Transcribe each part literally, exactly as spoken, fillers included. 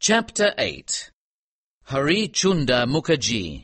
Chapter eight. Hari Chunder Mukherjee.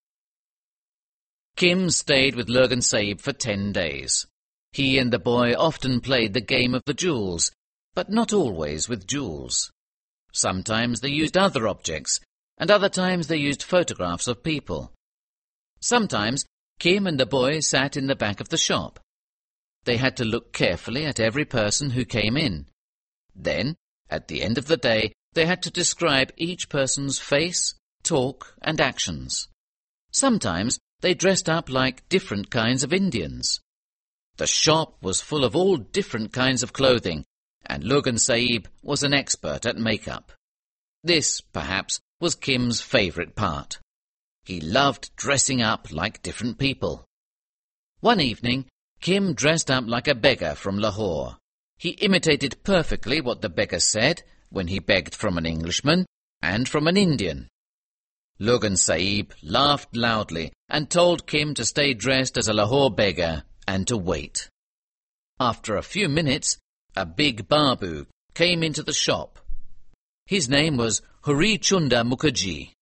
Kim stayed with Lurgan Sahib for ten days. He and the boy often played the game of the jewels, but not always with jewels. Sometimes they used other objects, and other times they used photographs of people. Sometimes Kim and the boy sat in the back of the shop. They had to look carefully at every person who came in. Then, at the end of the day, they had to describe each person's face, talk, and actions. Sometimes they dressed up like different kinds of Indians. The shop was full of all different kinds of clothing, and Lurgan Sahib was an expert at makeup. This, perhaps, was Kim's favourite part. He loved dressing up like different people. One evening, Kim dressed up like a beggar from Lahore. He imitated perfectly what the beggar said when he begged from an Englishman and from an Indian. Lurgan Sahib laughed loudly and told Kim to stay dressed as a Lahore beggar and to wait. After a few minutes, a big Babu came into the shop. His name was Hari Chunder Mukherjee.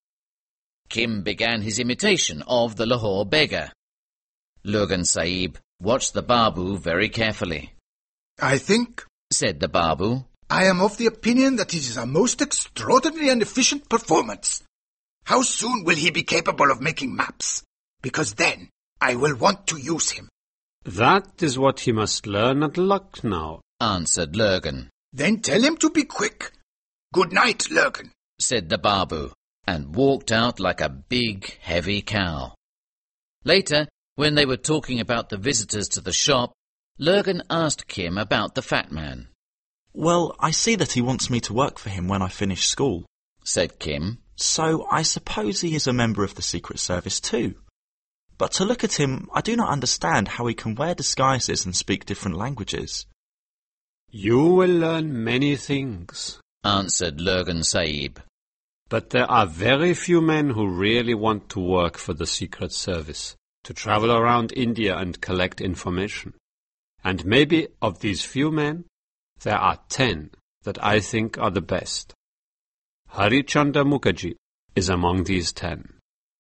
Kim began his imitation of the Lahore beggar. Lurgan Sahib watched the Babu very carefully. "I think," said the Babu, "I am of the opinion that it is a most extraordinary and efficient performance. How soon will he be capable of making maps? Because then I will want to use him." "That is what he must learn at Lucknow," answered Lurgan. "Then tell him to be quick. Good night, Lurgan," said the Babu, and walked out like a big, heavy cow. Later, when they were talking about the visitors to the shop, Lurgan asked Kim about the fat man. "Well, I see that he wants me to work for him when I finish school," said Kim. "So I suppose he is a member of the Secret Service too. But to look at him, I do not understand how he can wear disguises and speak different languages." "You will learn many things," answered Lurgan Sahib. "But there are very few men who really want to work for the Secret Service, to travel around India and collect information. And maybe of these few men, there are ten that I think are the best. Hari Chunder Mukherjee is among these ten.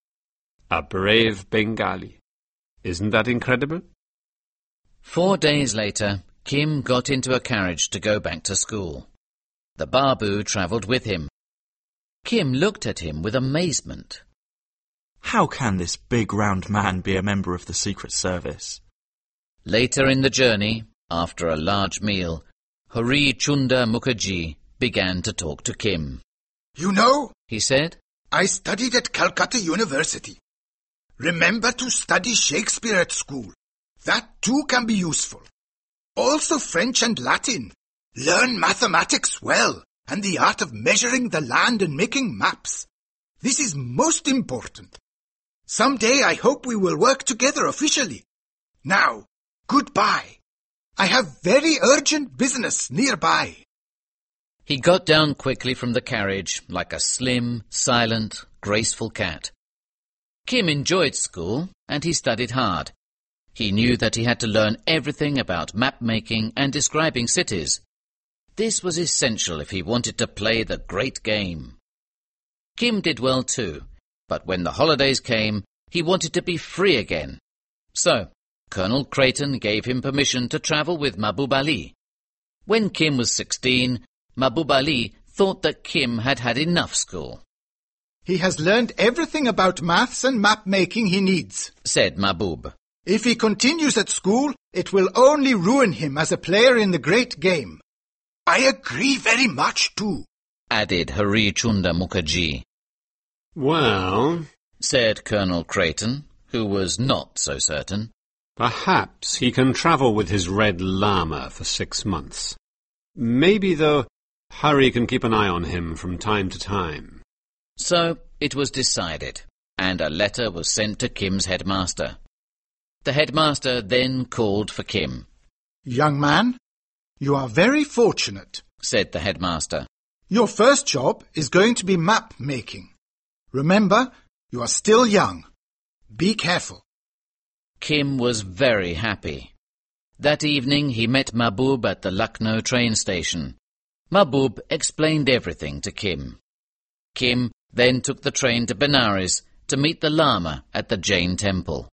A brave Bengali. Isn't that incredible?" Four days later, Kim got into a carriage to go back to school. The Babu travelled with him. Kim looked at him with amazement. "How can this big round man be a member of the Secret Service?" Later in the journey, after a large meal, Hari Chunder Mukherjee began to talk to Kim. "You know," he said, "I studied at Calcutta University. Remember to study Shakespeare at school. That too can be useful. Also French and Latin. Learn mathematics well, and the art of measuring the land and making maps. This is most important. Some day I hope we will work together officially. Now, goodbye. I have very urgent business nearby." He got down quickly from the carriage like a slim, silent, graceful cat. Kim enjoyed school, and he studied hard. He knew that he had to learn everything about map-making and describing cities. This was essential if he wanted to play the great game. Kim did well too, but when the holidays came, he wanted to be free again. So, Colonel Creighton gave him permission to travel with Mahbub Ali. When Kim was sixteen, Mahbub Ali thought that Kim had had enough school. "He has learned everything about maths and map-making he needs," said Mahbub. "If he continues at school, it will only ruin him as a player in the great game." "I agree very much too," added Hari Chunder Mukherjee. "Well," said Colonel Creighton, who was not so certain, "perhaps he can travel with his red llama for six months. Maybe, though, Hari can keep an eye on him from time to time." So it was decided, and a letter was sent to Kim's headmaster. The headmaster then called for Kim. "Young man, you are very fortunate," said the headmaster. "Your first job is going to be map making. Remember, you are still young. Be careful." Kim was very happy. That evening he met Mahbub at the Lucknow train station. Mahbub explained everything to Kim. Kim then took the train to Benares to meet the Lama at the Jain temple.